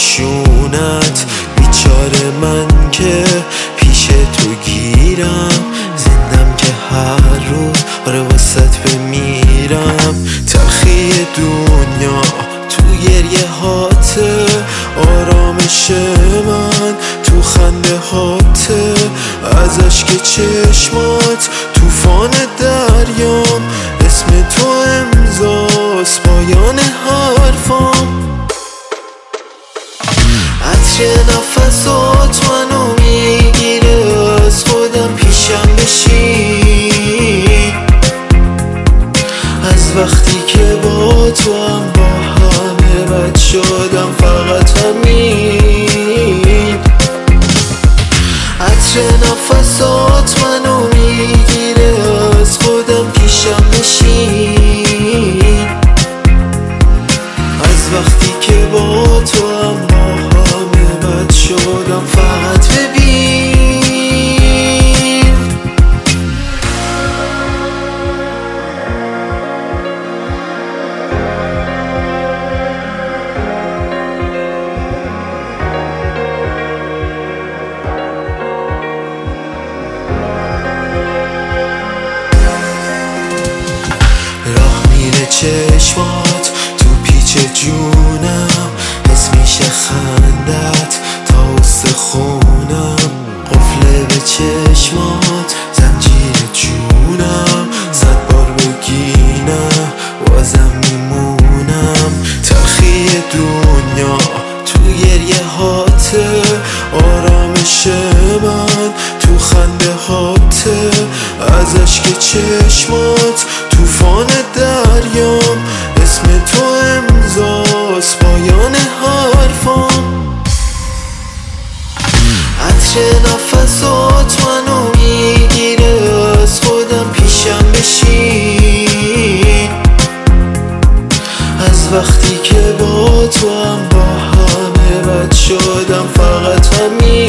نشونت. بیچاره من که پیش تو گیرم، زندم که هر روز واسط بمیرم. تلخی دنیا تو گریه هاته، آرامش من تو خنده هاته. از اشک چشمات توفان دریام، اسم تو امضاست پایان حرفام. عطر نفسات منو میگیره، از خودم پیشم بشین. از وقتی که با تو هم با همه بد شدم، فقط همین. عطر نفسات منو میگیره، از خودم پیشم بشین. از وقتی که با تو هم با همه بد شدم، فقط ببین. راه میره چشمات تو پیچ جونم، حس میشه خندت تا استخونم. قفل به چشمات زنجیر جونم، 100 بار بگینم بازم میمونم. تلخی دنیا تو گریه هاته، آرامش من تو خنده هاته. از اشک چشمات توفان دریام، اسم تو امضاست پایان حرفام. عطر نفسات منو میگیره، از خودم پیشم بشین. از وقتی که با تو هم با همه بد شدم، فقط همین.